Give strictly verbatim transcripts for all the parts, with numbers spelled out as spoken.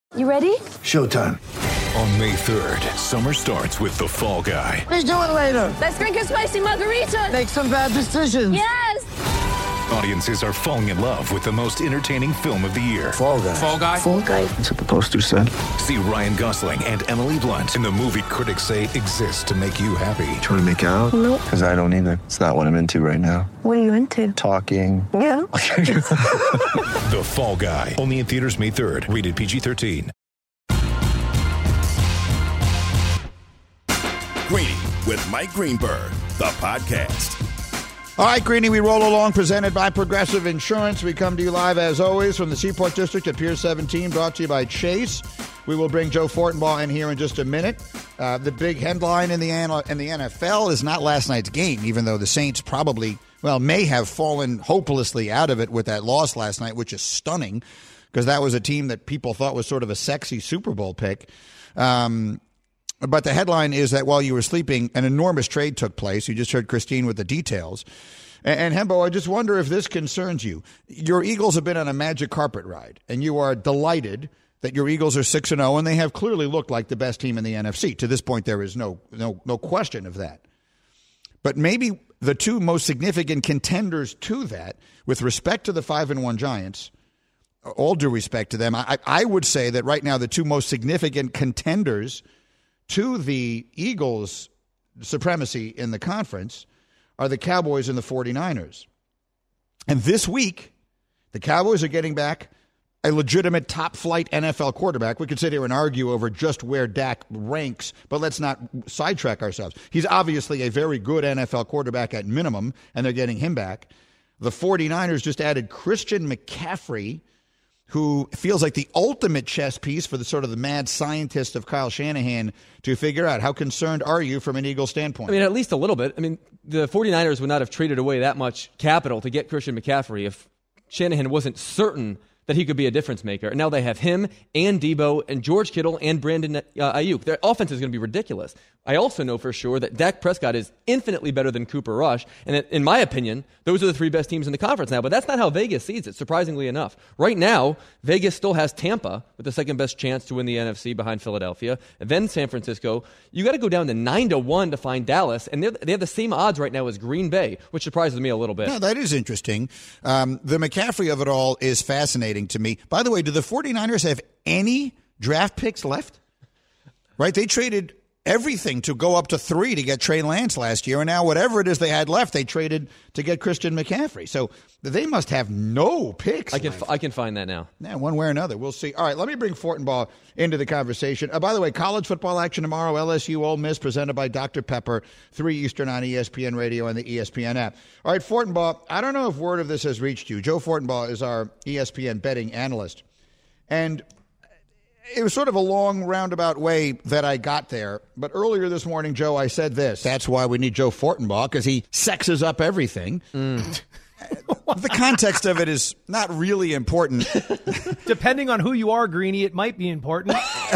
You ready? Showtime. On May third, summer starts with The Fall Guy. Let's do it later. Let's drink a spicy margarita. Make some bad decisions. Yes! Audiences are falling in love with the most entertaining film of the year. Fall Guy. Fall Guy? Fall Guy. That's what the poster said. See Ryan Gosling and Emily Blunt in the movie critics say exists to make you happy. Trying to make it out? Nope. Because I don't either. It's not what I'm into right now. What are you into? Talking. Yeah. The Fall Guy. Only in theaters May third. Rated P G thirteen. Greeny with Mike Greenberg, the podcast. All right, Greeny, we roll along, presented by Progressive Insurance. We come to you live, as always, from the Seaport District at Pier seventeen, brought to you by Chase. We will bring Joe Fortenbaugh in here in just a minute. Uh, the big headline in the, in the N F L is not last night's game, even though the Saints probably, well, may have fallen hopelessly out of it with that loss last night, which is stunning, because that was a team that people thought was sort of a sexy Super Bowl pick. Um But the headline is that while you were sleeping, an enormous trade took place. You just heard Christine with the details. And, and Hembo, I just wonder if this concerns you. Your Eagles have been on a magic carpet ride, and you are delighted that your Eagles are six and oh, and they have clearly looked like the best team in the N F C. To this point, there is no no no question of that. But maybe the two most significant contenders to that, with respect to the five and one Giants, all due respect to them, I, I would say that right now the two most significant contenders to the Eagles' supremacy in the conference are the Cowboys and the 49ers. And this week, the Cowboys are getting back a legitimate top-flight N F L quarterback. We could sit here and argue over just where Dak ranks, but let's not sidetrack ourselves. He's obviously a very good N F L quarterback at minimum, and they're getting him back. The 49ers just added Christian McCaffrey, who feels like the ultimate chess piece for the sort of the mad scientist of Kyle Shanahan to figure out. How concerned are you from an Eagles standpoint? I mean, at least a little bit. I mean, the 49ers would not have traded away that much capital to get Christian McCaffrey if Shanahan wasn't certain that he could be a difference maker. And now they have him and Debo and George Kittle and Brandon uh, Ayuk. Their offense is going to be ridiculous. I also know for sure that Dak Prescott is infinitely better than Cooper Rush. And in my opinion, those are the three best teams in the conference now. But that's not how Vegas sees it, surprisingly enough. Right now, Vegas still has Tampa with the second best chance to win the N F C behind Philadelphia. And then San Francisco. You got to go down to nine to one to find Dallas. And they have the same odds right now as Green Bay, which surprises me a little bit. Yeah, that is interesting. Um, the McCaffrey of it all is fascinating to me. By the way, do the 49ers have any draft picks left? Right? They traded everything to go up to three to get Trey Lance last year, and now whatever it is they had left, they traded to get Christian McCaffrey. So they must have no picks I can left. f- I can find that now. Yeah, one way or another. We'll see. All right, let me bring Fortenbaugh into the conversation. Uh, by the way, college football action tomorrow, L S U Ole Miss, presented by Doctor Pepper, three Eastern on E S P N Radio and the E S P N app. All right, Fortenbaugh, I don't know if word of this has reached you. Joe Fortenbaugh is our E S P N betting analyst. And it was sort of a long roundabout way that I got there. But earlier this morning, Joe, I said this. That's why we need Joe Fortenbaugh, because he sexes up everything. Mm. The context of it is not really important. Depending on who you are, Greeny, it might be important.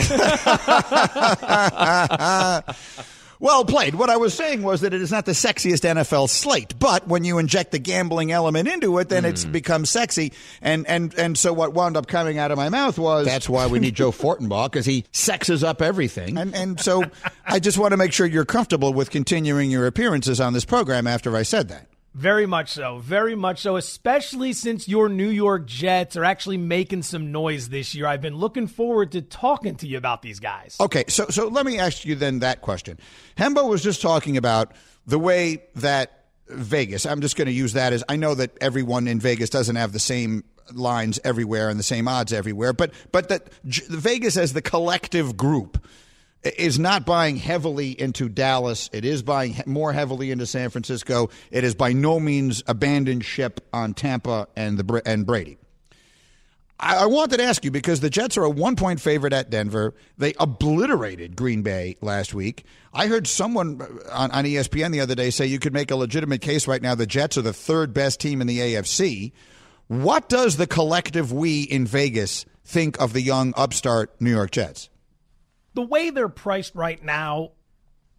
Well played. What I was saying was that it is not the sexiest N F L slate, but when you inject the gambling element into it, then mm. it's become sexy. And, and and so what wound up coming out of my mouth was, that's why we need Joe Fortenbaugh, because he sexes up everything. And, and so I just want to make sure you're comfortable with continuing your appearances on this program after I said that. Very much so. Very much so, especially since your New York Jets are actually making some noise this year. I've been looking forward to talking to you about these guys. Okay, so so let me ask you then that question. Hembo was just talking about the way that Vegas, I'm just going to use that as, I know that everyone in Vegas doesn't have the same lines everywhere and the same odds everywhere, but but that Vegas as the collective group is not buying heavily into Dallas. It is buying more heavily into San Francisco. It is by no means abandoned ship on Tampa and the and Brady. I, I wanted to ask you, because the Jets are a one-point favorite at Denver. They obliterated Green Bay last week. I heard someone on, on E S P N the other day say you could make a legitimate case right now the Jets are the third best team in the A F C. What does the collective we in Vegas think of the young upstart New York Jets? The way they're priced right now,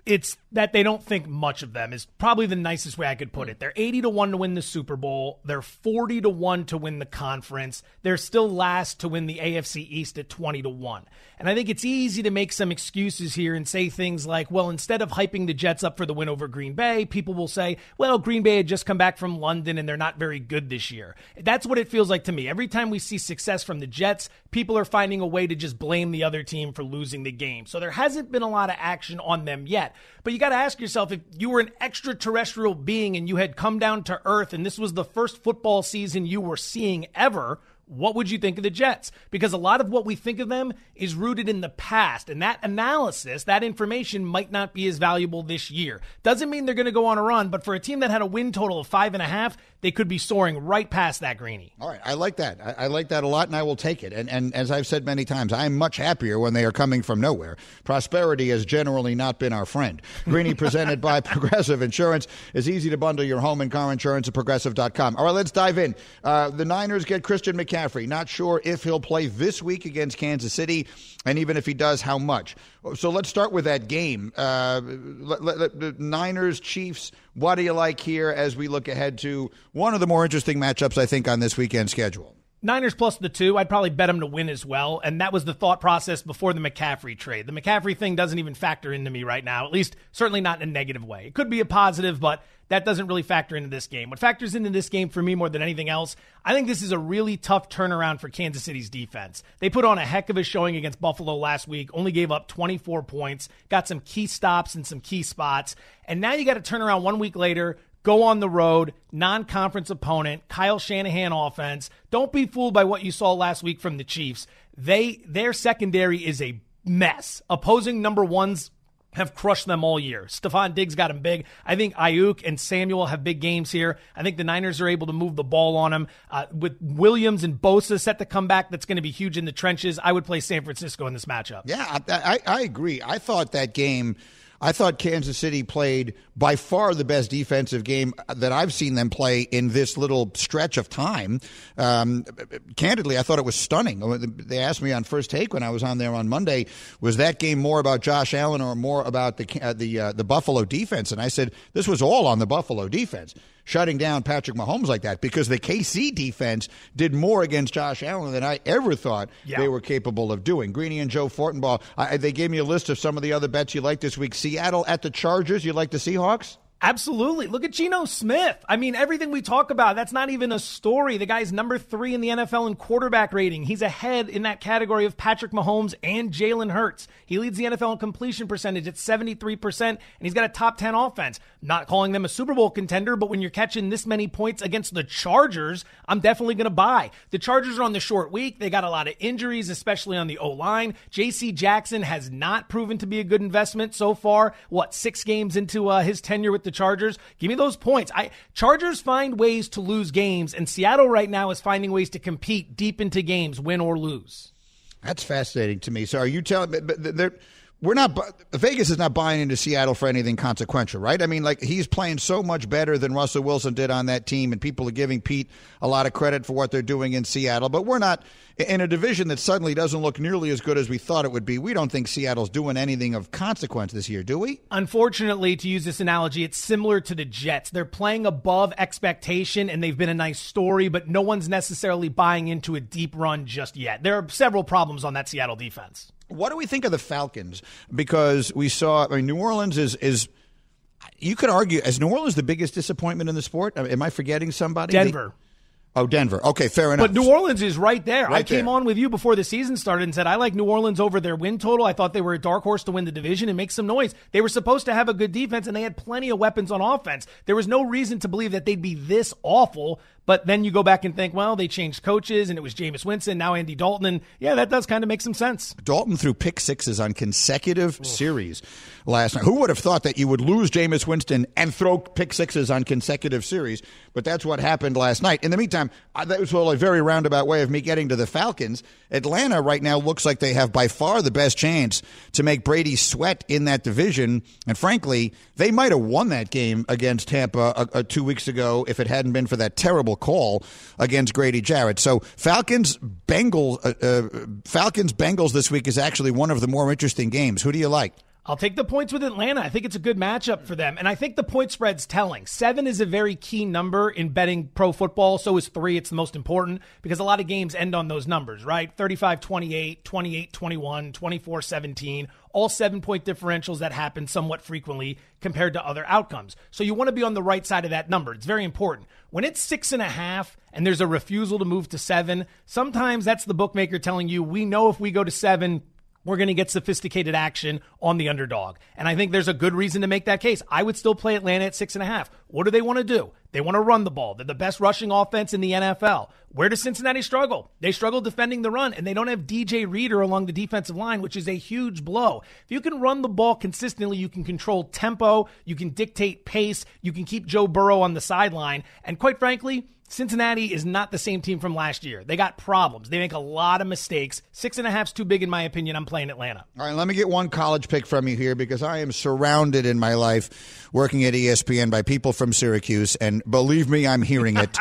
it's that they don't think much of them is probably the nicest way I could put it. They're eighty to one to win the Super Bowl. They're forty to one to win the conference. They're still last to win the A F C East at twenty to one. And I think it's easy to make some excuses here and say things like, well, instead of hyping the Jets up for the win over Green Bay, people will say, well, Green Bay had just come back from London and they're not very good this year. That's what it feels like to me. Every time we see success from the Jets, people are finding a way to just blame the other team for losing the game. So there hasn't been a lot of action on them yet. But you got to ask yourself, if you were an extraterrestrial being and you had come down to Earth and this was the first football season you were seeing ever, what would you think of the Jets? Because a lot of what we think of them is rooted in the past, and that analysis, that information might not be as valuable this year. Doesn't mean they're going to go on a run, but for a team that had a win total of five and a half, they could be soaring right past that, Greeny. All right, I like that. I, I like that a lot, and I will take it. And, and as I've said many times, I'm much happier when they are coming from nowhere. Prosperity has generally not been our friend. Greeny, presented by Progressive Insurance. It's easy to bundle your home and car insurance at Progressive dot com. All right, let's dive in. Uh, the Niners get Christian McCaffrey. McCaffrey. Not sure if he'll play this week against Kansas City, and even if he does, how much. So let's start with that game. Uh, let, let, the Niners, Chiefs, what do you like here as we look ahead to one of the more interesting matchups, I think, on this weekend schedule? Niners plus the two, I'd probably bet them to win as well, and that was the thought process before the McCaffrey trade. The McCaffrey thing doesn't even factor into me right now, at least certainly not in a negative way. It could be a positive, but that doesn't really factor into this game. What factors into this game for me more than anything else, I think this is a really tough turnaround for Kansas City's defense. They put on a heck of a showing against Buffalo last week, only gave up twenty-four points, got some key stops in some key spots, and now you got to turn around one week later, go on the road, non-conference opponent, Kyle Shanahan offense. Don't be fooled by what you saw last week from the Chiefs. They Their secondary is a mess. Opposing number ones have crushed them all year. Stephon Diggs got him big. I think Ayuk and Samuel have big games here. I think the Niners are able to move the ball on them. Uh, with Williams and Bosa set to come back, that's going to be huge in the trenches. I would play San Francisco in this matchup. Yeah, I, I, I agree. I thought that game... I thought Kansas City played by far the best defensive game that I've seen them play in this little stretch of time. Um, candidly, I thought it was stunning. They asked me on First Take when I was on there on Monday, was that game more about Josh Allen or more about the uh, the uh, the Buffalo defense? And I said, this was all on the Buffalo defense, shutting down Patrick Mahomes like that, because the K C defense did more against Josh Allen than I ever thought yeah. they were capable of doing. Greeny and Joe Fortenbaugh, I, they gave me a list of some of the other bets you like this week. Seattle at the Chargers. You like the Seahawks? Absolutely. Look at Geno Smith. I mean, everything we talk about, that's not even a story. The guy's number three in the N F L in quarterback rating. He's ahead in that category of Patrick Mahomes and Jalen Hurts. He leads the N F L in completion percentage at seventy-three percent, and he's got a top ten offense. Not calling them a Super Bowl contender, but when you're catching this many points against the Chargers, I'm definitely going to buy. The Chargers are on the short week. They got a lot of injuries, especially on the O-line. J C Jackson has not proven to be a good investment so far. What, six games into uh, his tenure with the Chargers? Give me those points. I Chargers find ways to lose games, and Seattle right now is finding ways to compete deep into games, win or lose. That's fascinating to me. So are you telling me they're we're not Vegas is not buying into Seattle for anything consequential, right? I mean, like, he's playing so much better than Russell Wilson did on that team, and people are giving Pete a lot of credit for what they're doing in Seattle. But we're not in a division that suddenly doesn't look nearly as good as we thought it would be. We don't think Seattle's doing anything of consequence this year, do we? Unfortunately, to use this analogy, it's similar to the Jets. They're playing above expectation, and they've been a nice story, but no one's necessarily buying into a deep run just yet. There are several problems on that Seattle defense. What do we think of the Falcons? Because we saw, I mean, New Orleans is, is you could argue, is New Orleans the biggest disappointment in the sport? Am I forgetting somebody? Denver. They, oh, Denver. Okay, fair enough. But New Orleans is right there. Right I came there. on with you before the season started and said I like New Orleans over their win total. I thought they were a dark horse to win the division and make some noise. They were supposed to have a good defense, and they had plenty of weapons on offense. There was no reason to believe that they'd be this awful. But then you go back and think, well, they changed coaches, and it was Jameis Winston, now Andy Dalton, and yeah, that does kind of make some sense. Dalton threw pick sixes on consecutive Oof. series last night. Who would have thought that you would lose Jameis Winston and throw pick sixes on consecutive series? But that's what happened last night. In the meantime, that was a very roundabout way of me getting to the Falcons. Atlanta right now looks like they have by far the best chance to make Brady sweat in that division. And frankly, they might have won that game against Tampa uh, uh, two weeks ago if it hadn't been for that terrible call against Grady Jarrett. So Falcons Bengals uh, uh, Falcons Bengals this week is actually one of the more interesting games. Who do you like? I'll take the points with Atlanta. I think it's a good matchup for them. And I think the point spread's telling. Seven is a very key number in betting pro football. So is three. It's the most important because a lot of games end on those numbers, right? thirty-five twenty-eight, twenty-eight twenty-one, twenty-four seventeen, all seven-point differentials that happen somewhat frequently compared to other outcomes. So you want to be on the right side of that number. It's very important. When it's six and a half and there's a refusal to move to seven, sometimes that's the bookmaker telling you, we know if we go to seven, we're going to get sophisticated action on the underdog. And I think there's a good reason to make that case. I would still play Atlanta at six and a half. What do they want to do? They want to run the ball. They're the best rushing offense in the N F L. Where does Cincinnati struggle? They struggle defending the run, and they don't have D J Reader along the defensive line, which is a huge blow. If you can run the ball consistently, you can control tempo, you can dictate pace, you can keep Joe Burrow on the sideline. And quite frankly, Cincinnati is not the same team from last year. They got problems. They make a lot of mistakes. Six and a half's too big in my opinion. I'm playing Atlanta. All right, let me get one college pick from you here because I am surrounded in my life working at E S P N by people from Syracuse, and believe me, I'm hearing it.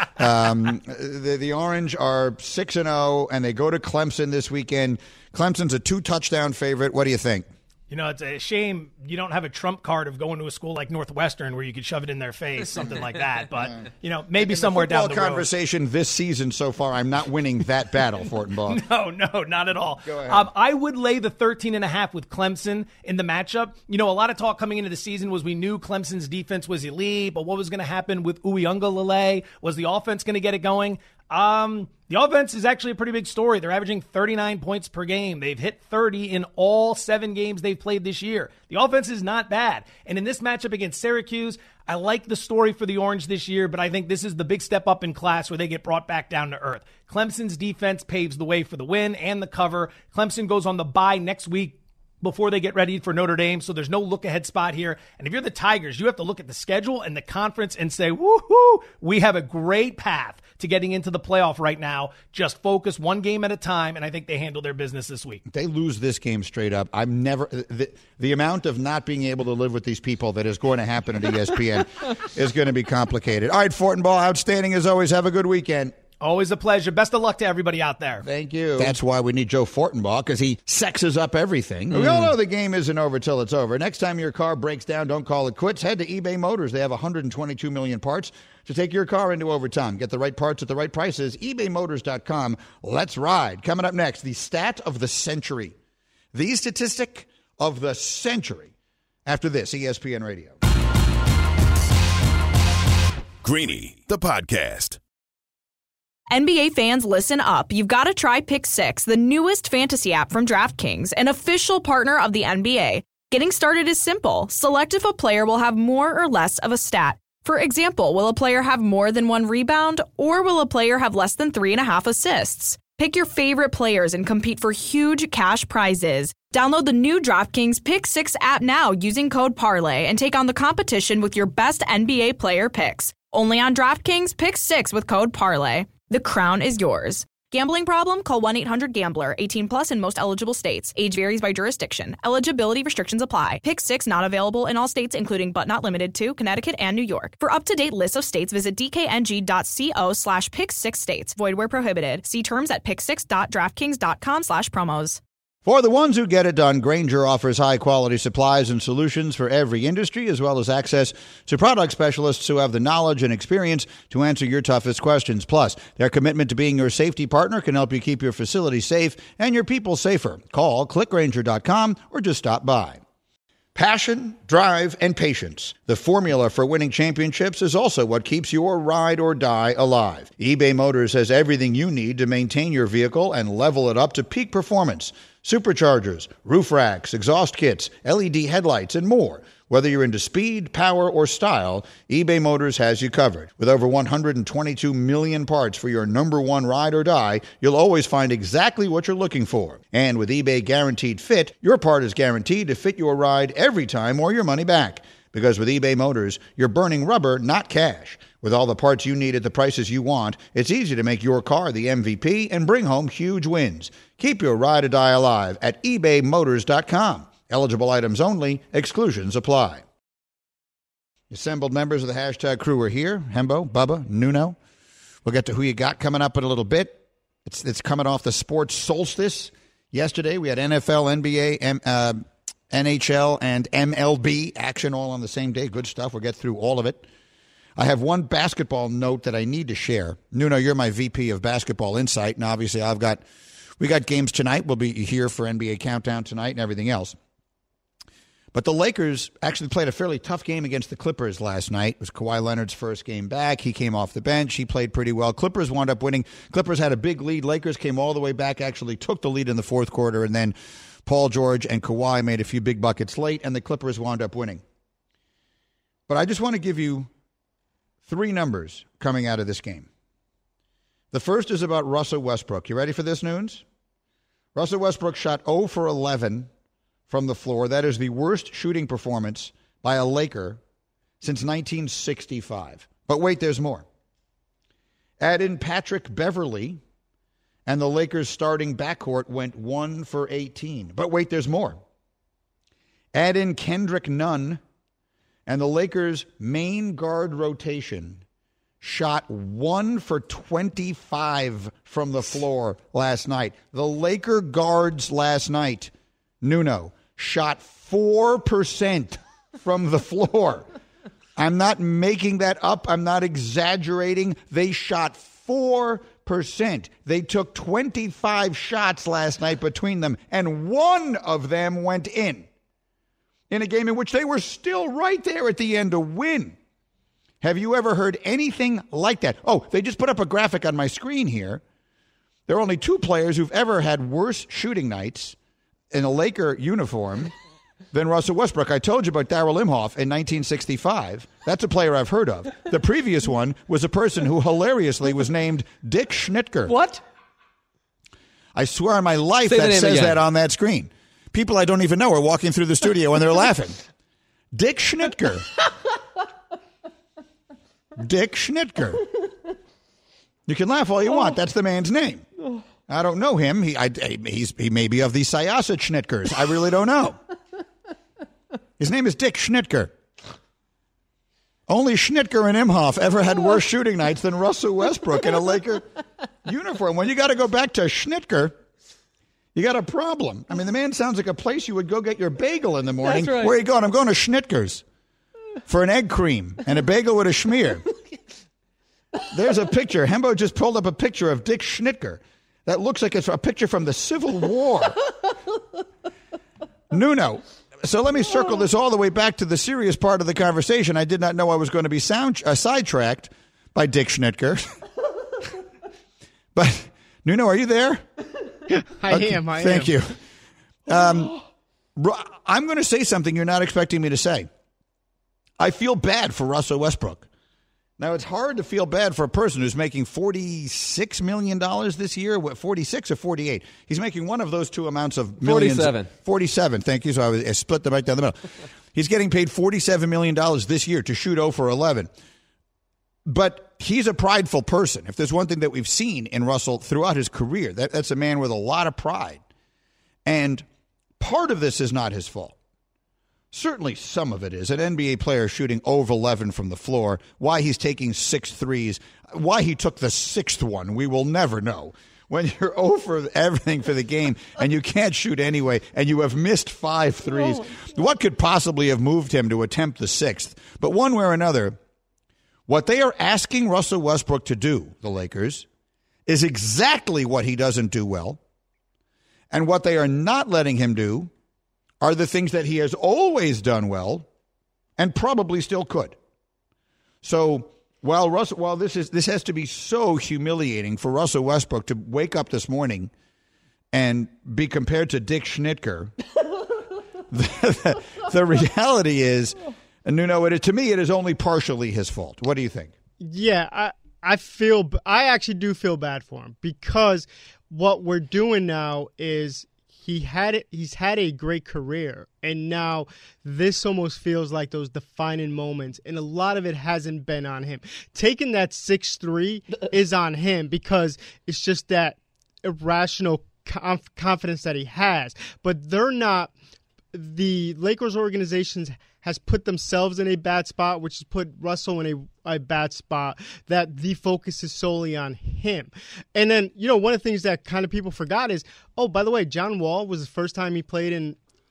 um, the, the Orange are six and oh, and they go to Clemson this weekend. Clemson's a two-touchdown favorite. What do you think? You know, it's a shame you don't have a trump card of going to a school like Northwestern where you could shove it in their face, something like that. But, you know, maybe in somewhere the down the road. Conversation this season so far, I'm not winning that battle, Fortenbaugh. No, no, not at all. Go ahead. Um, I would lay the thirteen and a half with Clemson in the matchup. You know, a lot of talk coming into the season was we knew Clemson's defense was elite, but what was going to happen with Uiagalelei? Was the offense going to get it going? Um, the offense is actually a pretty big story. They're averaging thirty-nine points per game. They've hit thirty in all seven games they've played this year. The offense is not bad. And in this matchup against Syracuse, I like the story for the Orange this year, but I think this is the big step up in class where they get brought back down to earth. Clemson's defense paves the way for the win and the cover. Clemson goes on the bye next week before they get ready for Notre Dame, so there's no look-ahead spot here. And if you're the Tigers, you have to look at the schedule and the conference and say, woohoo, we have a great path to getting into the playoff right now. Just focus one game at a time, and I think they handle their business this week. They lose this game straight up. I'm never the, the amount of not being able to live with these people that is going to happen at E S P N is going to be complicated. All right, Fortenbaugh, outstanding as always. Have a good weekend. Always a pleasure. Best of luck to everybody out there. Thank you. That's why we need Joe Fortenbaugh, because he sexes up everything. Mm. We all know the game isn't over till it's over. Next time your car breaks down, don't call it quits. Head to eBay Motors. They have one hundred twenty-two million parts to take your car into overtime. Get the right parts at the right prices. ebay motors dot com. Let's ride. Coming up next, the stat of the century. The statistic of the century. After this, E S P N Radio. Greeny, the podcast. N B A fans, listen up. You've got to try Pick Six, the newest fantasy app from DraftKings, an official partner of the N B A. Getting started is simple. Select if a player will have more or less of a stat. For example, will a player have more than one rebound, or will a player have less than three and a half assists? Pick your favorite players and compete for huge cash prizes. Download the new DraftKings Pick Six app now using code Parlay and take on the competition with your best N B A player picks. Only on DraftKings Pick Six with code Parlay. The crown is yours. Gambling problem? Call one eight hundred gambler. eighteen plus in most eligible states. Age varies by jurisdiction. Eligibility restrictions apply. Pick Six not available in all states, including but not limited to Connecticut and New York. For up-to-date lists of states, visit dkng.co slash pick six states. Void where prohibited. See terms at pick six dot draftkings dot com slash promos. For the ones who get it done, Grainger offers high-quality supplies and solutions for every industry, as well as access to product specialists who have the knowledge and experience to answer your toughest questions. Plus, their commitment to being your safety partner can help you keep your facility safe and your people safer. Call click grainger dot com or just stop by. Passion, drive, and patience. The formula for winning championships is also what keeps your ride or die alive. eBay Motors has everything you need to maintain your vehicle and level it up to peak performance. Superchargers, roof racks, exhaust kits, L E D headlights, and more. Whether you're into speed, power, or style, eBay Motors has you covered. With over one hundred twenty-two million parts for your number one ride or die, you'll always find exactly what you're looking for. And with eBay Guaranteed Fit, your part is guaranteed to fit your ride every time or your money back. Because with eBay Motors, you're burning rubber, not cash. With all the parts you need at the prices you want, it's easy to make your car the M V P and bring home huge wins. Keep your ride or die alive at ebay motors dot com. Eligible items only. Exclusions apply. Assembled members of the hashtag crew are here. Hembo, Bubba, Nuno. We'll get to who you got coming up in a little bit. It's, it's coming off the sports solstice. Yesterday, we had N F L, N B A, M, uh, N H L and M L B action all on the same day. Good stuff. We'll get through all of it. I have one basketball note that I need to share. Nuno, you're my V P of Basketball Insight, and obviously I've got we got games tonight. We'll be here for N B A Countdown tonight and everything else. But the Lakers actually played a fairly tough game against the Clippers last night. It was Kawhi Leonard's first game back. He came off the bench. He played pretty well. Clippers wound up winning. Clippers had a big lead. Lakers came all the way back, actually took the lead in the fourth quarter, and then Paul George and Kawhi made a few big buckets late, and the Clippers wound up winning. But I just want to give you three numbers coming out of this game. The first is about Russell Westbrook. You ready for this, Nunes? Russell Westbrook shot zero for eleven from the floor. That is the worst shooting performance by a Laker since nineteen sixty-five. But wait, there's more. Add in Patrick Beverley, and the Lakers' starting backcourt went one for eighteen. But wait, there's more. Add in Kendrick Nunn, and the Lakers' main guard rotation shot one for twenty-five from the floor last night. The Laker guards last night, Nuno, shot four percent from the floor. I'm not making that up. I'm not exaggerating. They shot four percent. They took twenty-five shots last night between them, and one of them went in, in a game in which they were still right there at the end to win. Have you ever heard anything like that? Oh, they just put up a graphic on my screen here. There are only two players who've ever had worse shooting nights in a Laker uniform than Russell Westbrook. I told you about Darryl Imhoff in nineteen sixty-five. That's a player I've heard of. The previous one was a person who hilariously was named Dick Schnitker. What? I swear on my life Say that says again. that on that screen. People I don't even know are walking through the studio and they're laughing. Dick Schnitker. Dick Schnitker. You can laugh all you want. That's the man's name. I don't know him. He, I, he's, he may be of the Syosset Schnitkers. I really don't know. His name is Dick Schnitker. Only Schnitker and Imhoff ever had worse shooting nights than Russell Westbrook in a Laker uniform. When you got to go back to Schnitker, you got a problem. I mean, the man sounds like a place you would go get your bagel in the morning. That's right. Where are you going? I'm going to Schnitker's for an egg cream and a bagel with a schmear. There's a picture. Hembo just pulled up a picture of Dick Schnitker. That looks like it's a picture from the Civil War. Nuno. So let me circle this all the way back to the serious part of the conversation. I did not know I was going to be sound, uh, sidetracked by Dick Schnitker. But, Nuno, are you there? I Okay, am, I Thank am. you. Um, I'm going to say something you're not expecting me to say. I feel bad for Russell Westbrook. Now, it's hard to feel bad for a person who's making forty-six million dollars this year. What, forty-six or forty-eight? He's making one of those two amounts of millions. forty-seven. forty-seven, thank you. So I, was, I split them right down the middle. He's getting paid forty-seven million dollars this year to shoot zero for eleven. But he's a prideful person. If there's one thing that we've seen in Russell throughout his career, that, that's a man with a lot of pride. And part of this is not his fault. Certainly some of it is. An N B A player shooting over eleven from the floor, why he's taking six threes, why he took the sixth one, we will never know. When you're over everything for the game and you can't shoot anyway and you have missed five threes, what could possibly have moved him to attempt the sixth? But one way or another, what they are asking Russell Westbrook to do, the Lakers, is exactly what he doesn't do well. And what they are not letting him do are the things that he has always done well and probably still could. So while Russell, while this is this has to be so humiliating for Russell Westbrook to wake up this morning and be compared to Dick Schnitker, the, the reality is, Nuno, it, to me, it is only partially his fault. What do you think? Yeah, I I feel I actually do feel bad for him because what we're doing now is he had it. He's had a great career, and now this almost feels like those defining moments, and a lot of it hasn't been on him. Taking that six three is on him because it's just that irrational conf- confidence that he has. But they're not. The Lakers organizations has put themselves in a bad spot, which has put Russell in a, a bad spot, that the focus is solely on him. And then, you know, one of the things that kind of people forgot is, oh, by the way, John Wall was the first time he played in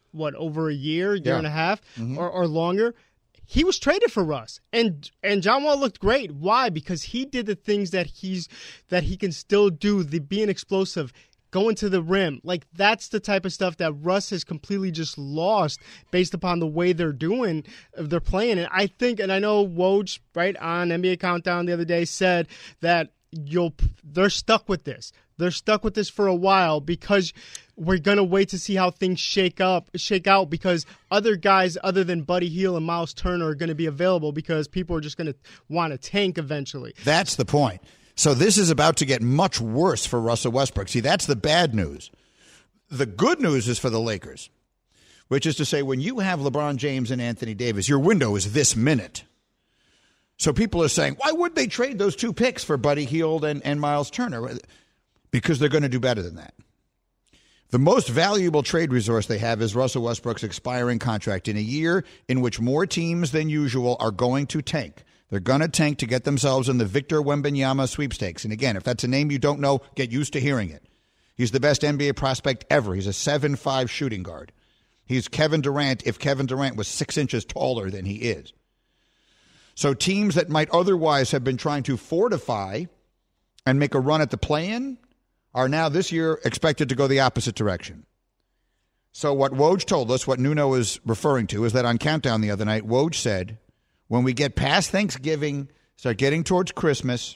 what, over a year, year Yeah. and a half, Mhm. or, or longer. He was traded for Russ, and and John Wall looked great. Why? Because he did the things that he's that he can still do. The being explosive, going to the rim, like that's the type of stuff that Russ has completely just lost based upon the way they're doing, they're playing. And I think, and I know Woj right on N B A Countdown the other day said that you'll they're stuck with this. They're stuck with this for a while because we're gonna wait to see how things shake up, shake out. Because other guys, other than Buddy Hield and Miles Turner, are going to be available because people are just going to want to tank eventually. That's the point. So this is about to get much worse for Russell Westbrook. See, that's the bad news. The good news is for the Lakers, which is to say, when you have LeBron James and Anthony Davis, your window is this minute. So people are saying, why would they trade those two picks for Buddy Hield and, and Miles Turner? Because they're going to do better than that. The most valuable trade resource they have is Russell Westbrook's expiring contract in a year in which more teams than usual are going to tank. They're going to tank to get themselves in the Victor Wembanyama sweepstakes. And again, if that's a name you don't know, get used to hearing it. He's the best N B A prospect ever. He's a seven five shooting guard. He's Kevin Durant if Kevin Durant was six inches taller than he is. So teams that might otherwise have been trying to fortify and make a run at the play-in are now this year expected to go the opposite direction. So what Woj told us, what Nuno is referring to, is that on Countdown the other night, Woj said, when we get past Thanksgiving, start getting towards Christmas,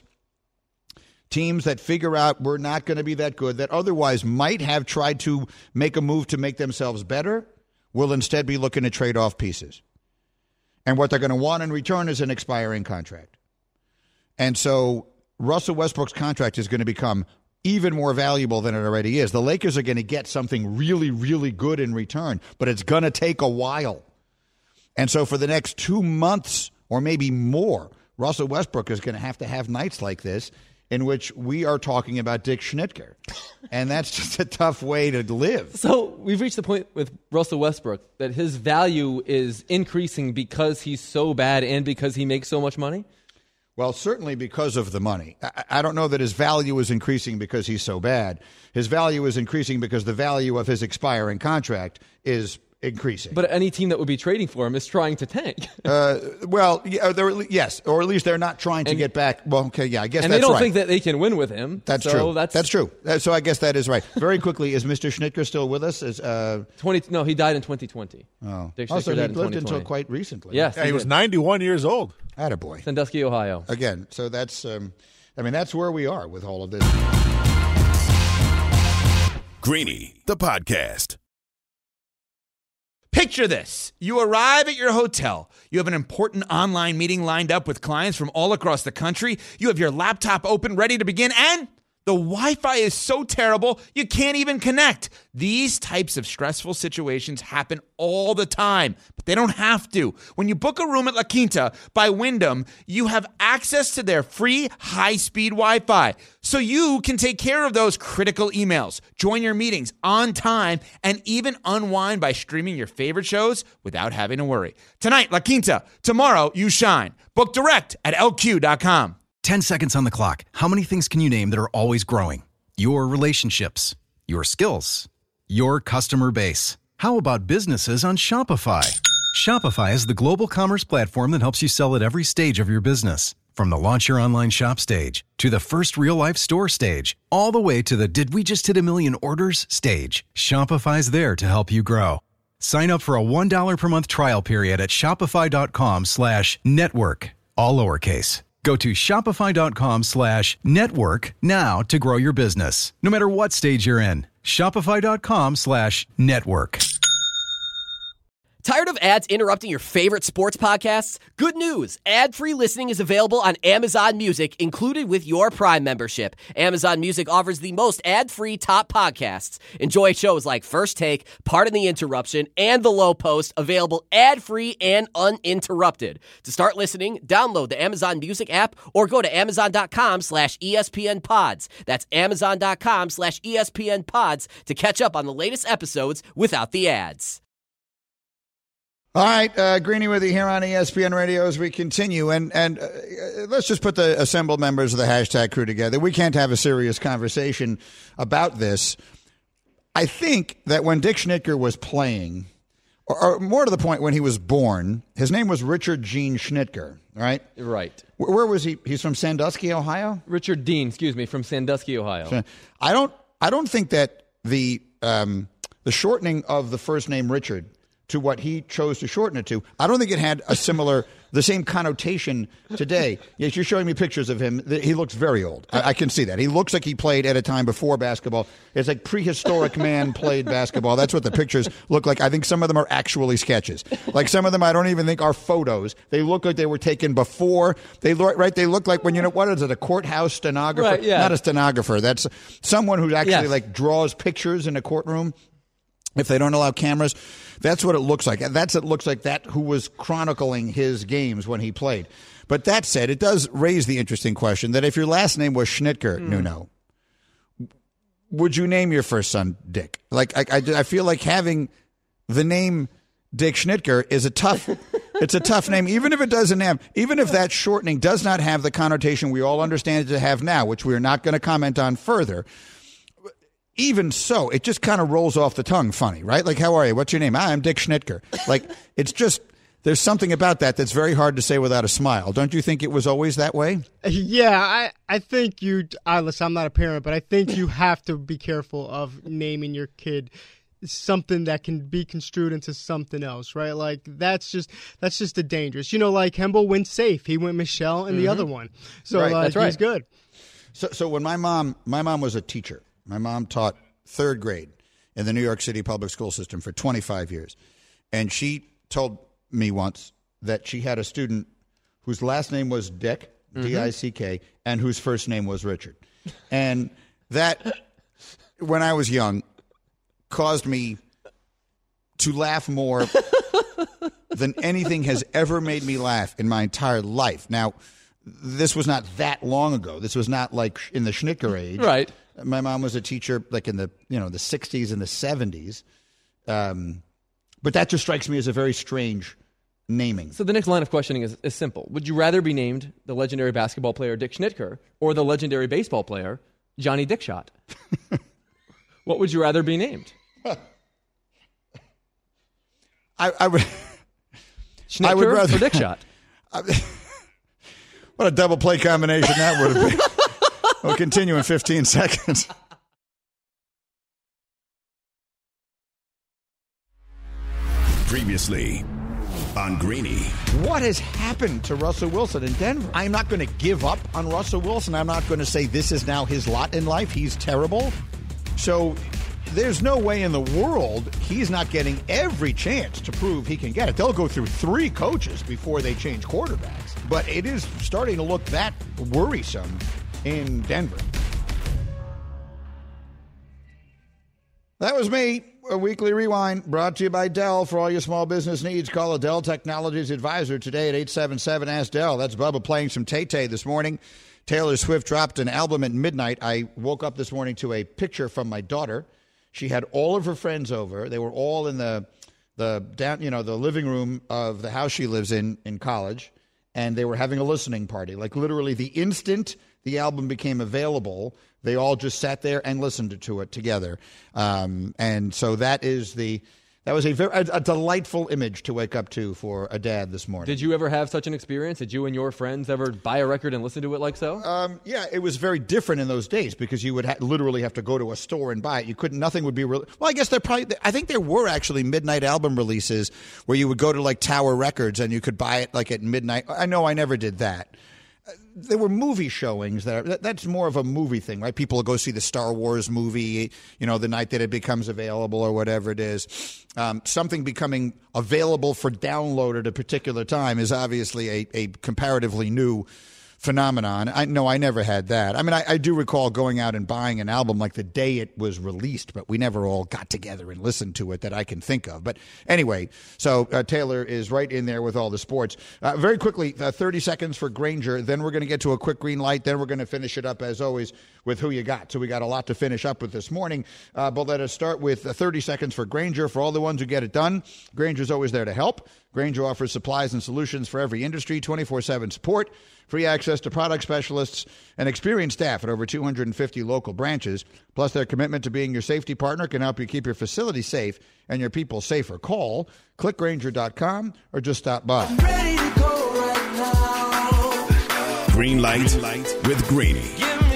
teams that figure out we're not going to be that good, that otherwise might have tried to make a move to make themselves better, will instead be looking to trade off pieces. And what they're going to want in return is an expiring contract. And so Russell Westbrook's contract is going to become even more valuable than it already is. The Lakers are going to get something really, really good in return, but it's going to take a while. And so for the next two months or maybe more, Russell Westbrook is going to have to have nights like this in which we are talking about Dick Schnitker. And that's just a tough way to live. So we've reached the point with Russell Westbrook that his value is increasing because he's so bad and because he makes so much money? Well, certainly because of the money. I don't know that his value is increasing because he's so bad. His value is increasing because the value of his expiring contract is increasing. But any team that would be trading for him is trying to tank. uh, well, yeah, yes, or at least they're not trying to and, get back. Well, okay, yeah, I guess and that's right. And they don't think that they can win with him. That's so true. That's, that's true. So I guess that is right. Very quickly, is Mister Schnitker still with us? Is uh, twenty? No, he died in twenty twenty. Oh, Dick also Schnitker he died in lived until quite recently. Yes, yeah, he, he was ninety-one years old. Attaboy. Sandusky, Ohio. Again, so that's, um, I mean, that's where we are with all of this. Greeny, the podcast. Picture this. You arrive at your hotel. You have an important online meeting lined up with clients from all across the country. You have your laptop open, ready to begin, and the Wi-Fi is so terrible, you can't even connect. These types of stressful situations happen all the time, but they don't have to. When you book a room at La Quinta by Wyndham, you have access to their free high-speed Wi-Fi, so you can take care of those critical emails, join your meetings on time, and even unwind by streaming your favorite shows without having to worry. Tonight, La Quinta. Tomorrow, you shine. Book direct at L Q dot com. ten seconds on the clock. How many things can you name that are always growing? Your relationships, your skills, your customer base. How about businesses on Shopify? Shopify is the global commerce platform that helps you sell at every stage of your business. From the launch your online shop stage to the first real-life store stage, all the way to the did we just hit a million orders stage. Shopify's there to help you grow. Sign up for a one dollar per month trial period at shopify.com slash network, all lowercase. Go to shopify.com slash network now to grow your business, no matter what stage you're in. Shopify.com slash network. Tired of ads interrupting your favorite sports podcasts? Good news! Ad-free listening is available on Amazon Music, included with your Prime membership. Amazon Music offers the most ad-free top podcasts. Enjoy shows like First Take, Pardon the Interruption, and The Low Post, available ad-free and uninterrupted. To start listening, download the Amazon Music app or go to amazon.com slash ESPN pods. That's amazon.com slash ESPN pods to catch up on the latest episodes without the ads. All right, uh, Greeny with you here on E S P N Radio as we continue. And and uh, let's just put the assembled members of the hashtag crew together. We can't have a serious conversation about this. I think that when Dick Schnitker was playing, or, or more to the point, when he was born, his name was Richard Gene Schnitger, right? Right. Where, where was he? He's from Sandusky, Ohio? Richard Dean, excuse me, from Sandusky, Ohio. I don't I don't think that the um, the shortening of the first name Richard to what he chose to shorten it to, I don't think it had a similar, the same connotation today. Yes, you're showing me pictures of him. He looks very old. I, I can see that. He looks like he played at a time before basketball. It's like prehistoric man played basketball. That's what the pictures look like. I think some of them are actually sketches. Like some of them I don't even think are photos. They look like they were taken before. They look, right? They look like when, you know, what is it, a courthouse stenographer? Right, yeah. Not a stenographer. That's someone who actually Yes. like draws pictures in a courtroom. If they don't allow cameras, that's what it looks like. That's it looks like that who was chronicling his games when he played. But that said, it does raise the interesting question that if your last name was Schnitger, mm. Nuno, would you name your first son Dick? Like I, I, I feel like having the name Dick Schnitger is a tough. It's a tough name, even if it doesn't have, even if that shortening does not have the connotation we all understand it to have now, which we are not going to comment on further. Even so, it just kind of rolls off the tongue funny, right? Like, how are you? What's your name? Ah, I'm Dick Schnitger. Like, it's just, there's something about that that's very hard to say without a smile. Don't you think it was always that way? Yeah, I, I think you, I, listen, I'm not a parent, but I think you have to be careful of naming your kid something that can be construed into something else, right? Like, that's just, that's just a dangerous. You know, like, Hembo went safe. He went Michelle and mm-hmm. the other one. So, right, like, that's right. he's good. So, so when my mom, my mom was a teacher. My mom taught third grade in the New York City public school system for twenty-five years. And she told me once that she had a student whose last name was Dick, mm-hmm. D I C K, and whose first name was Richard. And that, when I was young, caused me to laugh more than anything has ever made me laugh in my entire life. Now, this was not that long ago. This was not like in the Schnitger age. Right. My mom was a teacher like in the, you know, the sixties and the seventies. Um, but that just strikes me as a very strange naming. So the next line of questioning is, is simple. Would you rather be named the legendary basketball player Dick Schnitger or the legendary baseball player Johnny Dickshot? What would you rather be named? I, I would Schnitger I would rather, or Dickshot? I, what a double play combination that would have been. We'll continue in fifteen seconds. Previously on Greeny. What has happened to Russell Wilson in Denver? I'm not going to give up on Russell Wilson. I'm not going to say this is now his lot in life. He's terrible. So there's no way in the world he's not getting every chance to prove he can get it. They'll go through three coaches before they change quarterbacks. But it is starting to look that worrisome in Denver. That was me. A weekly rewind brought to you by Dell. For all your small business needs, call a Dell Technologies advisor today at eight seven seven, ask Dell. That's Bubba playing some Tay-Tay this morning. Taylor Swift dropped an album at midnight. I woke up this morning to a picture from my daughter. She had all of her friends over. They were all in the the down, you know, the living room of the house she lives in in college, and they were having a listening party. Like literally the instant the album became available, they all just sat there and listened to it together. Um, and so that is the that was a very a, a delightful image to wake up to for a dad this morning. Did you ever have such an experience? Did you and your friends ever buy a record and listen to it like so? Um, yeah, it was very different in those days because you would ha- literally have to go to a store and buy it. You couldn't. Nothing would be real. Well, I guess there probably. I think there were actually midnight album releases where you would go to like Tower Records and you could buy it like at midnight. I know I never did that. There were movie showings that, are, that that's more of a movie thing, right? People will go see the Star Wars movie, you know, the night that it becomes available or whatever it is. Um, something becoming available for download at a particular time is obviously a, a comparatively new phenomenon. I no, I never had that. I mean, I, I do recall going out and buying an album like the day it was released, but we never all got together and listened to it that I can think of. But anyway, so uh, Taylor is right in there with all the sports. Uh, very quickly, uh, thirty seconds for Granger. Then we're going to get to a quick green light. Then we're going to finish it up as always with Who You Got. So we got a lot to finish up with this morning. Uh, but let us start with uh, thirty seconds for Grainger. For all the ones who get it done, Grainger's always there to help. Grainger offers supplies and solutions for every industry, twenty-four seven support, free access to product specialists, and experienced staff at over two hundred fifty local branches. Plus, their commitment to being your safety partner can help you keep your facility safe and your people safer. Call, click Grainger dot com, or just stop by. I'm ready to go right now. Green light, Green light with Greeny.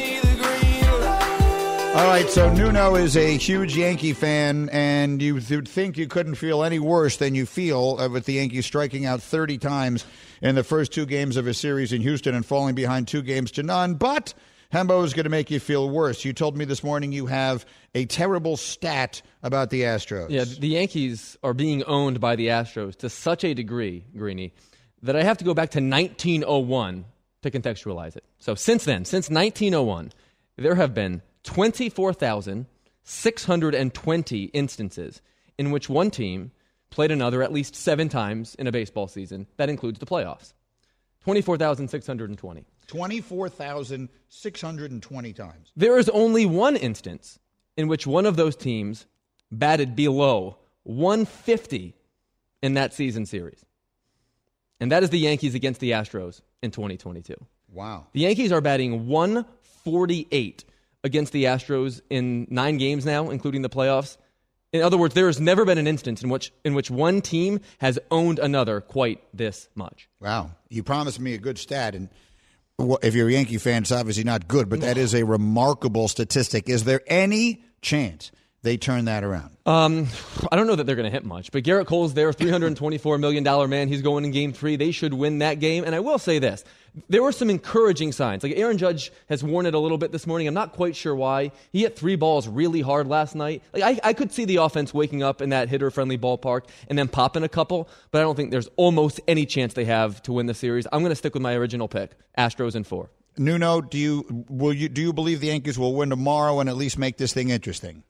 All right, so Nuno is a huge Yankee fan, and you would think you couldn't feel any worse than you feel uh, with the Yankees striking out thirty times in the first two games of a series in Houston and falling behind two games to none. But Hembo is going to make you feel worse. You told me this morning you have a terrible stat about the Astros. Yeah, the Yankees are being owned by the Astros to such a degree, Greeny, that I have to go back to nineteen oh one to contextualize it. So since then, since nineteen oh one, there have been twenty-four thousand six hundred twenty instances in which one team played another at least seven times in a baseball season. That includes the playoffs. twenty-four thousand six hundred twenty. twenty-four thousand six hundred twenty times. There is only one instance in which one of those teams batted below one fifty in that season series. And that is the Yankees against the Astros in twenty twenty-two. Wow. The Yankees are batting one forty-eight against the Astros in nine games now, including the playoffs. In other words, there has never been an instance in which in which one team has owned another quite this much. Wow. You promised me a good stat, and if you're a Yankee fan, it's obviously not good, but that is a remarkable statistic. Is there any chance they turn that around? Um, I don't know that they're going to hit much, but Garrett Cole's their three hundred twenty-four million dollars man. He's going in game three. They should win that game. And I will say this. There were some encouraging signs. Like Aaron Judge has worn it a little bit this morning. I'm not quite sure why. He hit three balls really hard last night. Like I, I could see the offense waking up in that hitter-friendly ballpark and then popping a couple, but I don't think there's almost any chance they have to win the series. I'm going to stick with my original pick, Astros in four. Nuno, do you will you do you believe the Yankees will win tomorrow and at least make this thing interesting?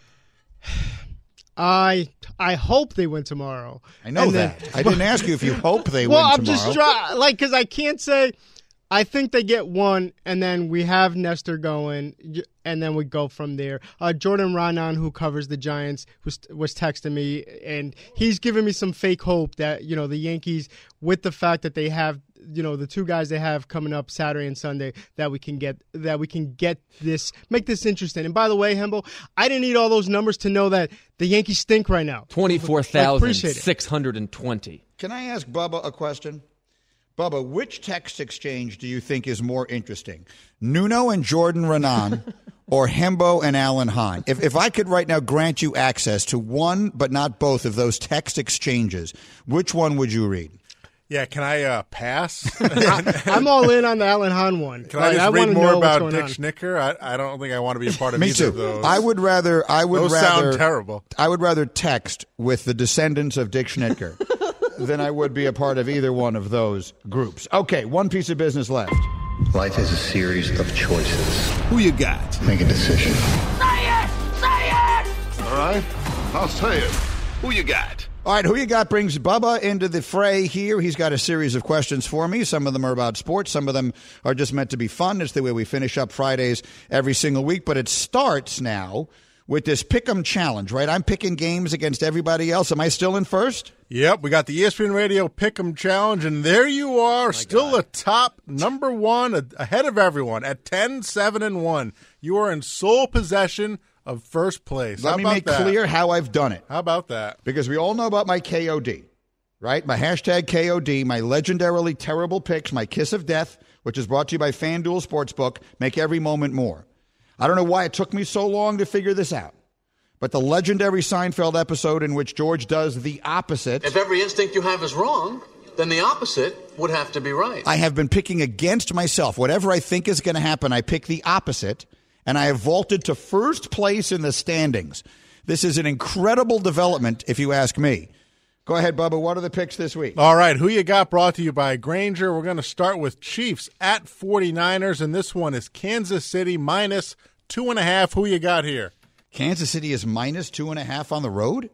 I I hope they win tomorrow. I know and that. Then, I didn't ask you if you hope they well, win I'm tomorrow. just try, like because I can't say. I think they get one, and then we have Nestor going, and then we go from there. Uh, Jordan Raanan, who covers the Giants, was was texting me, and he's giving me some fake hope that you know the Yankees, with the fact that they have you know the two guys they have coming up Saturday and Sunday, that we can get that we can get this make this interesting. And by the way, Hembo, I didn't need all those numbers to know that the Yankees stink right now. Twenty-four thousand six hundred twenty. Can I ask Bubba a question? Bubba, which text exchange do you think is more interesting? Nuno and Jordan Raanan or Hembo and Alan Hahn? If if I could right now grant you access to one but not both of those text exchanges, which one would you read? Yeah, can I uh, pass? I'm all in on the Alan Hahn one. Can like, I just I read more about Dick Schnicker? I, I don't think I want to be a part of Me either too. of those. I would rather. I would those rather, sound terrible. I would rather text with the descendants of Dick Schnicker than I would be a part of either one of those groups. Okay, one piece of business left. Life is a series of choices. Who you got? Make a decision. Say it! Say it! All right, I'll say it. Who you got? All right, Who You Got brings Bubba into the fray here. He's got a series of questions for me. Some of them are about sports. Some of them are just meant to be fun. It's the way we finish up Fridays every single week. But it starts now with this Pick'em Challenge, right? I'm picking games against everybody else. Am I still in first? Yep, we got the E S P N Radio Pick'em Challenge, and there you are, oh still God. atop number one, ahead of everyone at ten, seven, and one. You are in sole possession of first place. Let how me about make that? clear how I've done it. How about that? Because we all know about my K O D, right? My hashtag K O D, my legendarily terrible picks, my kiss of death, which is brought to you by FanDuel Sportsbook, make every moment more. I don't know why it took me so long to figure this out, but the legendary Seinfeld episode in which George does the opposite. If every instinct you have is wrong, then the opposite would have to be right. I have been picking against myself. Whatever I think is going to happen, I pick the opposite. And I have vaulted to first place in the standings. This is an incredible development, if you ask me. Go ahead, Bubba. What are the picks this week? All right. Who You Got brought to you by Grainger. We're going to start with Chiefs at forty-niners, and this one is Kansas City minus two and a half. Who you got here? Kansas City is minus two and a half on the road?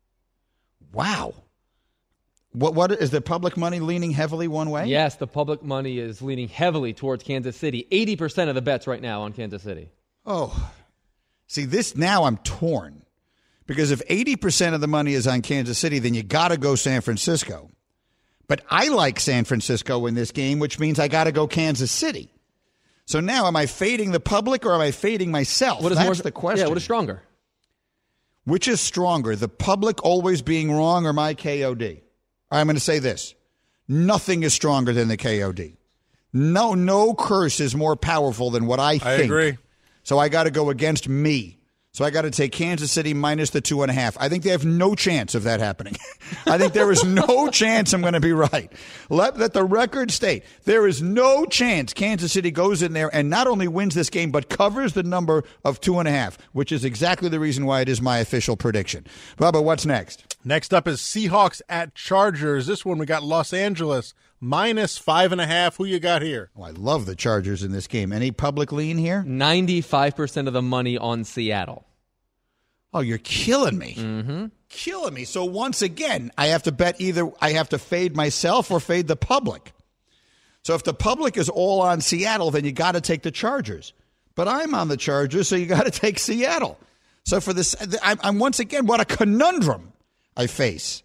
Wow. What what is the public money leaning heavily one way? Yes, the public money is leaning heavily towards Kansas City. eighty percent of the bets right now on Kansas City. Oh, see, this now I'm torn. Because if eighty percent of the money is on Kansas City, then you got to go San Francisco. But I like San Francisco in this game, which means I got to go Kansas City. So now am I fading the public or am I fading myself? What is That's more, the question. Yeah, what is stronger? Which is stronger, the public always being wrong or my K O D? I'm going to say this. Nothing is stronger than the K O D. No, no curse is more powerful than what I think. I agree. So I got to go against me. So I got to take Kansas City minus the two and a half. I think they have no chance of that happening. I think there is no chance I'm going to be right. Let, let the record state, there is no chance Kansas City goes in there and not only wins this game, but covers the number of two and a half, which is exactly the reason why it is my official prediction. Bubba, what's next? Next up is Seahawks at Chargers. This one we got Los Angeles minus five and a half. Who you got here? Oh, I love the Chargers in this game. Any public lean here? ninety-five percent of the money on Seattle. Oh, you're killing me. Mm-hmm. Killing me. So once again, I have to bet either I have to fade myself or fade the public. So if the public is all on Seattle, then you got to take the Chargers. But I'm on the Chargers, so you got to take Seattle. So for this, I'm, I'm once again, what a conundrum I face.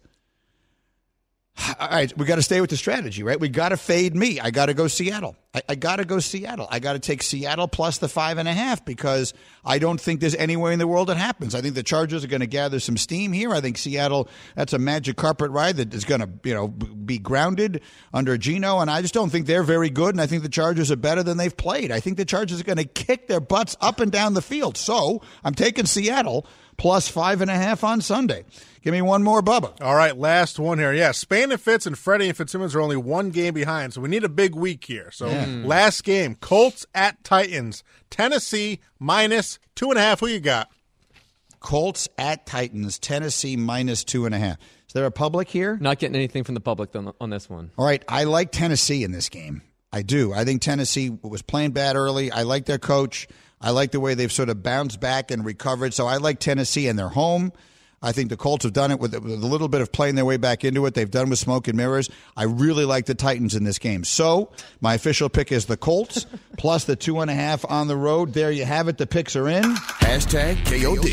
All right, we got to stay with the strategy, right? We got to fade me. I got to go Seattle. I, I got to go Seattle. I got to take Seattle plus the five and a half because I don't think there's anywhere in the world it happens. I think the Chargers are going to gather some steam here. I think Seattle, that's a magic carpet ride that is going to, you know, be grounded under Geno, and I just don't think they're very good, and I think the Chargers are better than they've played. I think the Chargers are going to kick their butts up and down the field. So I'm taking Seattle plus five and a half on Sunday. Give me one more, Bubba. All right, last one here. Yeah, Spain and Fitz and Freddie and Fitzsimmons are only one game behind, so we need a big week here. So Yeah. last game, Colts at Titans. Tennessee minus two and a half. Who you got? Colts at Titans, Tennessee minus two and a half. Is there a public here? Not getting anything from the public on, on this one. All right, I like Tennessee in this game. I do. I think Tennessee was playing bad early. I like their coach. I like the way they've sort of bounced back and recovered. So I like Tennessee and they're home. I think the Colts have done it with, with a little bit of playing their way back into it. They've done with smoke and mirrors. I really like the Titans in this game. So my official pick is the Colts plus the two and a half on the road. There you have it. The picks are in. Hashtag K O D.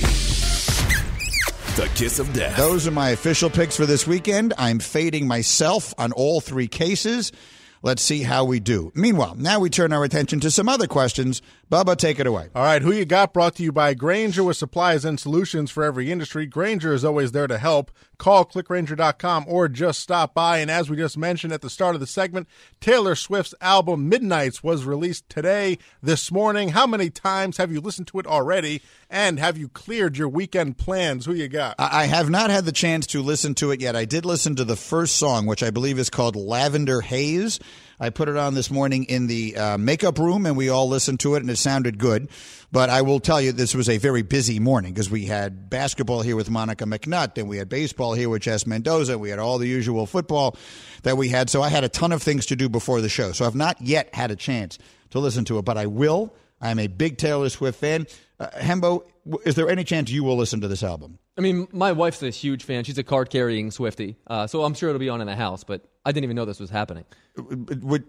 The kiss of death. Those are my official picks for this weekend. I'm fading myself on all three cases. Let's see how we do. Meanwhile, now we turn our attention to some other questions. Bubba, take it away. All right, Who You Got brought to you by Grainger with supplies and solutions for every industry. Grainger is always there to help. Call click grainger dot com or just stop by. And as we just mentioned at the start of the segment, Taylor Swift's album Midnights was released today, this morning. How many times have you listened to it already? And have you cleared your weekend plans? Who you got? I have not had the chance to listen to it yet. I did listen to the first song, which I believe is called Lavender Haze. I put it on this morning in the uh, makeup room, and we all listened to it, and it sounded good. But I will tell you, this was a very busy morning because we had basketball here with Monica McNutt, and we had baseball here with Jess Mendoza. We had all the usual football that we had. So I had a ton of things to do before the show. So I've not yet had a chance to listen to it, but I will. I'm a big Taylor Swift fan. Uh, Hembo, is there any chance you will listen to this album? I mean, my wife's a huge fan. She's a card-carrying Swiftie, uh, so I'm sure it'll be on in the house, but I didn't even know this was happening. Would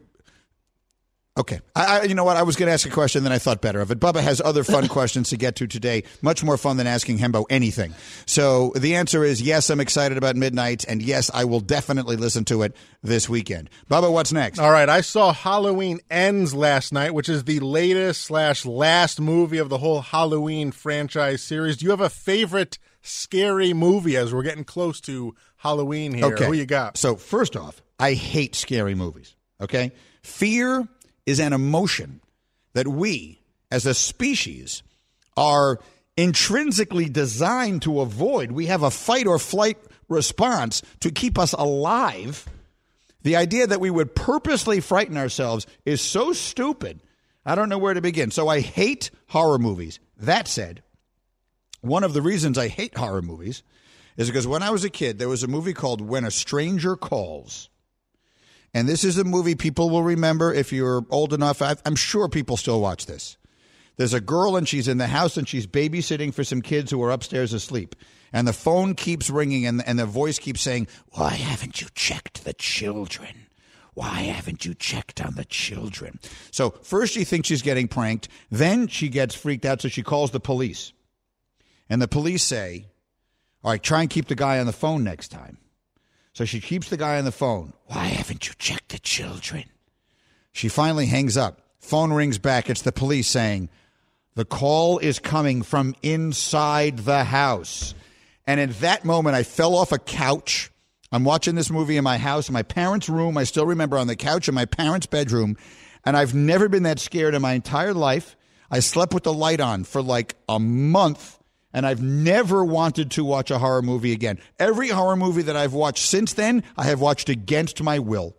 Okay. I, I, you know what? I was going to ask a question, then I thought better of it. Bubba has other fun questions to get to today. Much more fun than asking Hembo anything. So the answer is yes, I'm excited about Midnight, and yes, I will definitely listen to it this weekend. Bubba, what's next? All right. I saw Halloween Ends last night, which is the latest slash last movie of the whole Halloween franchise series. Do you have a favorite scary movie as we're getting close to Halloween here? Okay. Who you got? So first off, I hate scary movies. Okay? Fear is an emotion that we, as a species, are intrinsically designed to avoid. We have a fight or flight response to keep us alive. The idea that we would purposely frighten ourselves is so stupid. I don't know where to begin. So I hate horror movies. That said, one of the reasons I hate horror movies is because when I was a kid, there was a movie called When a Stranger Calls. And this is a movie people will remember if you're old enough. I'm sure people still watch this. There's a girl and she's in the house and she's babysitting for some kids who are upstairs asleep. And the phone keeps ringing and, and the voice keeps saying, "Why haven't you checked the children? Why haven't you checked on the children? So first she thinks she's getting pranked. Then she gets freaked out, so she calls the police. And the police say, all right, try and keep the guy on the phone next time. So she keeps the guy on the phone. Why haven't you checked the children? She finally hangs up. Phone rings back. It's the police saying, the call is coming from inside the house. And at that moment, I fell off a couch. I'm watching this movie in my house, in my parents' room. I still remember on the couch in my parents' bedroom. And I've never been that scared in my entire life. I slept with the light on for like a month. And I've never wanted to watch a horror movie again. Every horror movie that I've watched since then, I have watched against my will.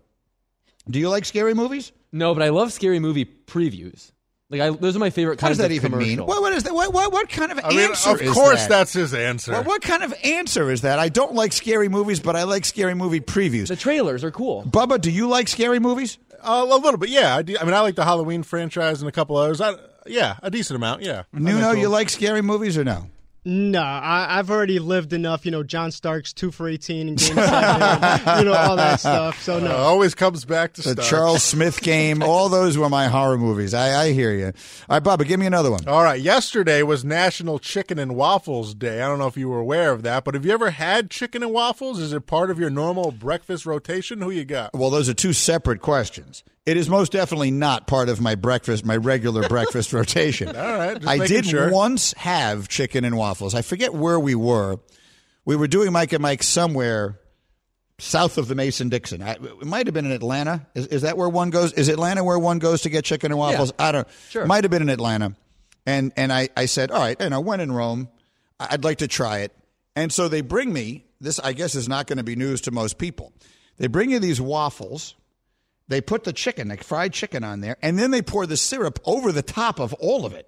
Do you like scary movies? No, but I love scary movie previews. Like I, those are my favorite kinds of commercial. What does that even mean? What, what is that? What, what, what kind of I mean, answer of is that? Of course that's his answer. What, what kind of answer is that? I don't like scary movies, but I like scary movie previews. The trailers are cool. Bubba, do you like scary movies? Uh, a little bit, yeah. I, do, I mean, I like the Halloween franchise and a couple others. I, yeah, a decent amount, yeah. Nuno, cool. you like scary movies or no? No, I, I've already lived enough, you know, John Stark's two for eighteen in Game seven, you know, all that stuff. So, no. Uh, always comes back to the Stark. Charles Smith game. All those were my horror movies. I, I hear you. All right, Bubba, give me another one. All right, yesterday was National Chicken and Waffles Day. I don't know if you were aware of that, but have you ever had chicken and waffles? Is it part of your normal breakfast rotation? Who you got? Well, those are two separate questions. It is most definitely not part of my breakfast, my regular breakfast rotation. All right, just I making did sure. once have chicken and waffles. I forget where we were. We were doing Mike and Mike somewhere south of the Mason-Dixon. I, it might have been in Atlanta. Is, is that where one goes? Is Atlanta where one goes to get chicken and waffles? Yeah, I don't. Sure. Might have been in Atlanta. And and I, I said, all right, and I went in Rome. I'd like to try it. And so they bring me, this I guess is not going to be news to most people. They bring you these waffles. They put the chicken, like fried chicken on there, and then they pour the syrup over the top of all of it.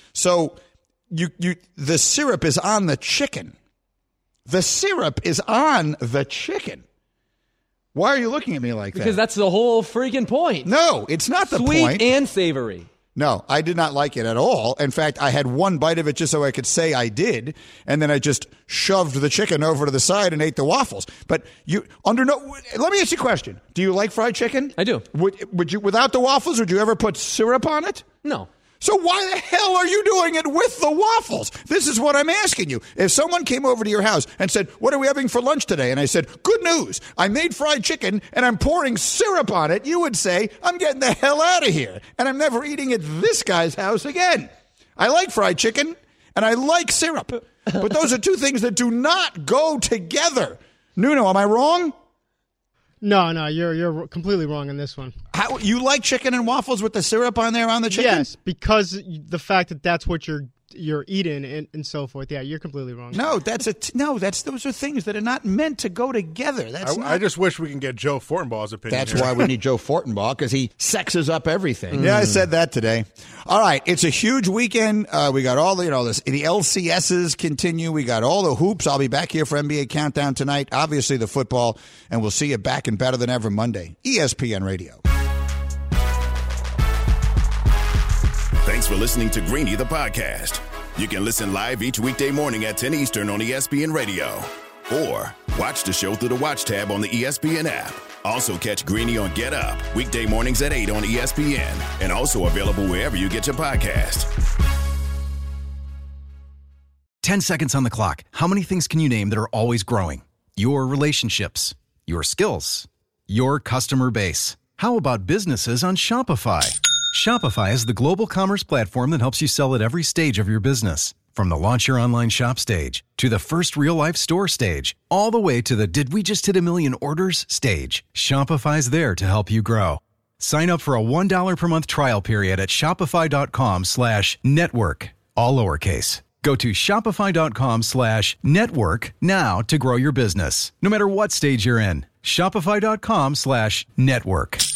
So you you the syrup is on the chicken. The syrup is on the chicken. Why are you looking at me like that? Because that's the whole freaking point. No, it's not the Sweet point. Sweet and savory. No, I did not like it at all. In fact, I had one bite of it just so I could say I did, and then I just shoved the chicken over to the side and ate the waffles. But you under no. Let me ask you a question: do you like fried chicken? I do. Would would you without the waffles? Would you ever put syrup on it? No. So why the hell are you doing it with the waffles? This is what I'm asking you. If someone came over to your house and said, what are we having for lunch today? And I said, good news. I made fried chicken and I'm pouring syrup on it. You would say, I'm getting the hell out of here. And I'm never eating at this guy's house again. I like fried chicken and I like syrup. But those are two things that do not go together. Nuno, am I wrong? No, no, you're you're completely wrong on this one. How, you like chicken and waffles with the syrup on there on the chicken? Yes, because the fact that that's what you're you're eating and, and so forth. Yeah, you're completely wrong. No, that's a t- no. That's those are things that are not meant to go together. That's I, not, I just wish we can get Joe Fortenball's opinion. That's here. why we need Joe Fortenball, because he sexes up everything. Mm. Yeah, I said that today. All right, it's a huge weekend. Uh, we got all the you know this, the L C S's continue. We got all the hoops. I'll be back here for N B A Countdown tonight. Obviously the football, and we'll see you back and better than ever Monday. E S P N Radio. Thanks for listening to Greeny the podcast. You can listen live each weekday morning at ten Eastern on E S P N Radio. Or watch the show through the Watch tab on the E S P N app. Also catch Greeny on Get Up, weekday mornings at eight on E S P N. And also available wherever you get your podcast. Ten seconds on the clock. How many things can you name that are always growing? Your relationships, your skills, your customer base. How about businesses on Shopify? Shopify is the global commerce platform that helps you sell at every stage of your business. From the launch your online shop stage, to the first real-life store stage, all the way to the did we just hit a million orders stage, Shopify's there to help you grow. Sign up for a one dollar per month trial period at shopify.com slash network, all lowercase. Go to shopify.com slash network now to grow your business, no matter what stage you're in. Shopify.com slash network.